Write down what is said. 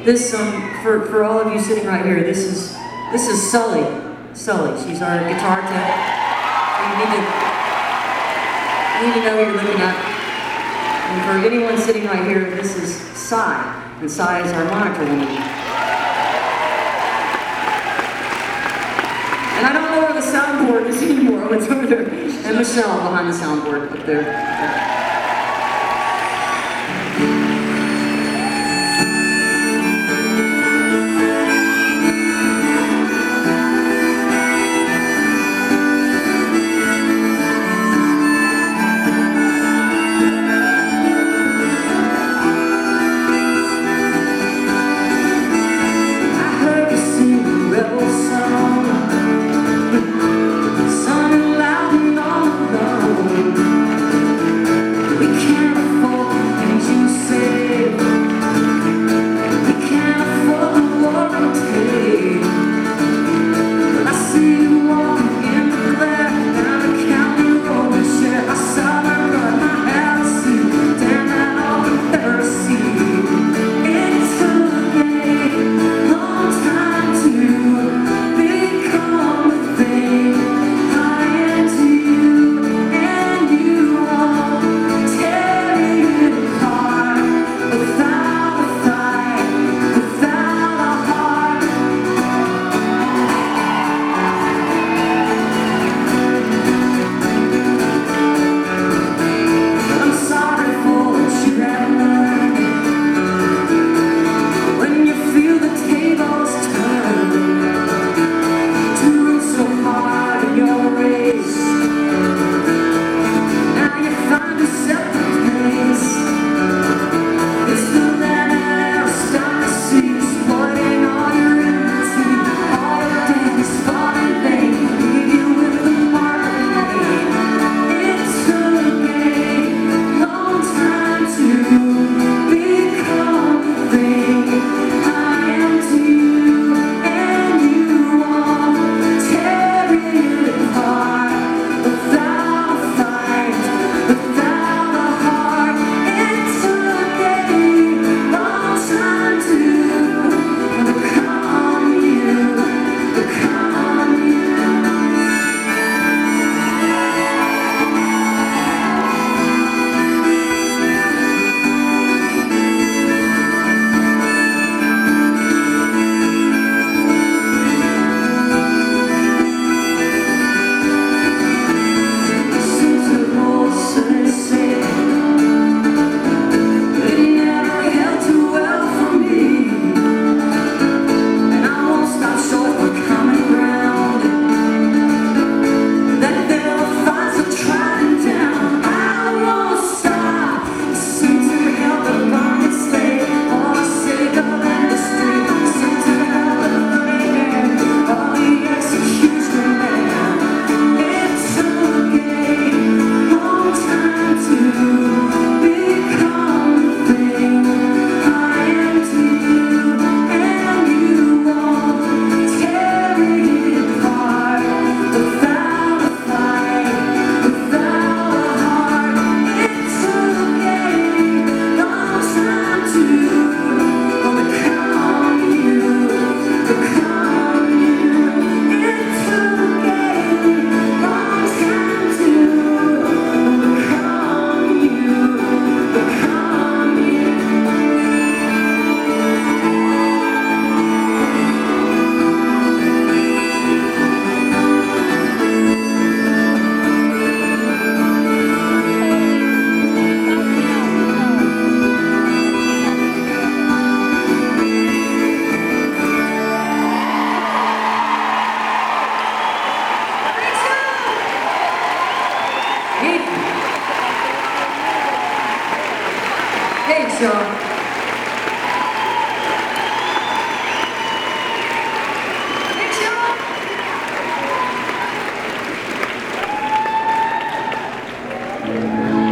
This, for all of you sitting right here, this is Sully. Sully, she's our guitar tech. You need to know who you're looking at. And for anyone sitting right here, this is Cy. And Cy is our monitor woman. And I don't know where the soundboard is anymore. It's over there. And Michelle behind the soundboard up there.